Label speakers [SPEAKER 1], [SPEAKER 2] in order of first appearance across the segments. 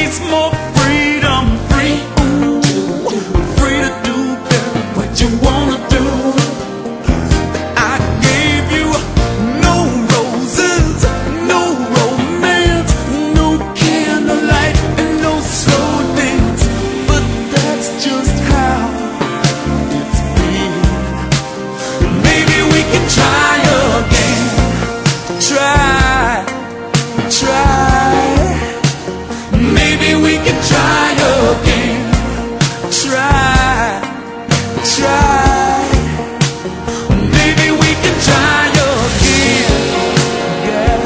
[SPEAKER 1] taste more freedom, free, free to do what you wanna do. I gave you no roses, no romance, no candlelight, and no slow dance, but that's just how it's been. Maybe we can try again. Try. Maybe we can try again. Try. Maybe we can try again. Yeah.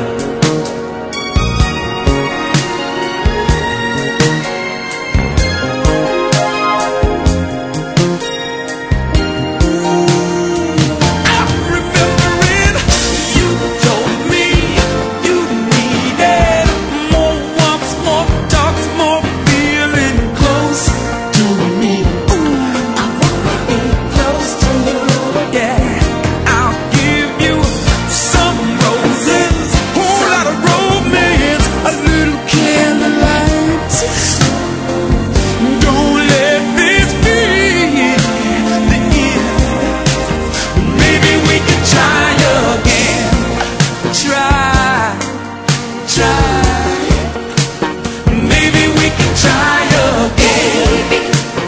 [SPEAKER 1] I'm remembering you told me you needed more walks, more talks, more feeling close to me. I wanna be close to you. Yeah, I'll give you some roses, whole lot of romance, a little candlelight. Don't let this be the end. Maybe we can try again. Try. Maybe we can try again.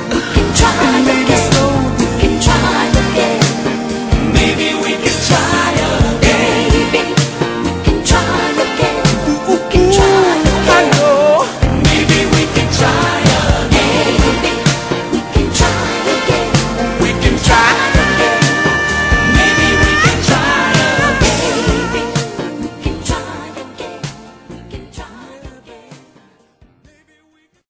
[SPEAKER 1] Maybe slow.
[SPEAKER 2] We can try again.
[SPEAKER 1] Maybe we can try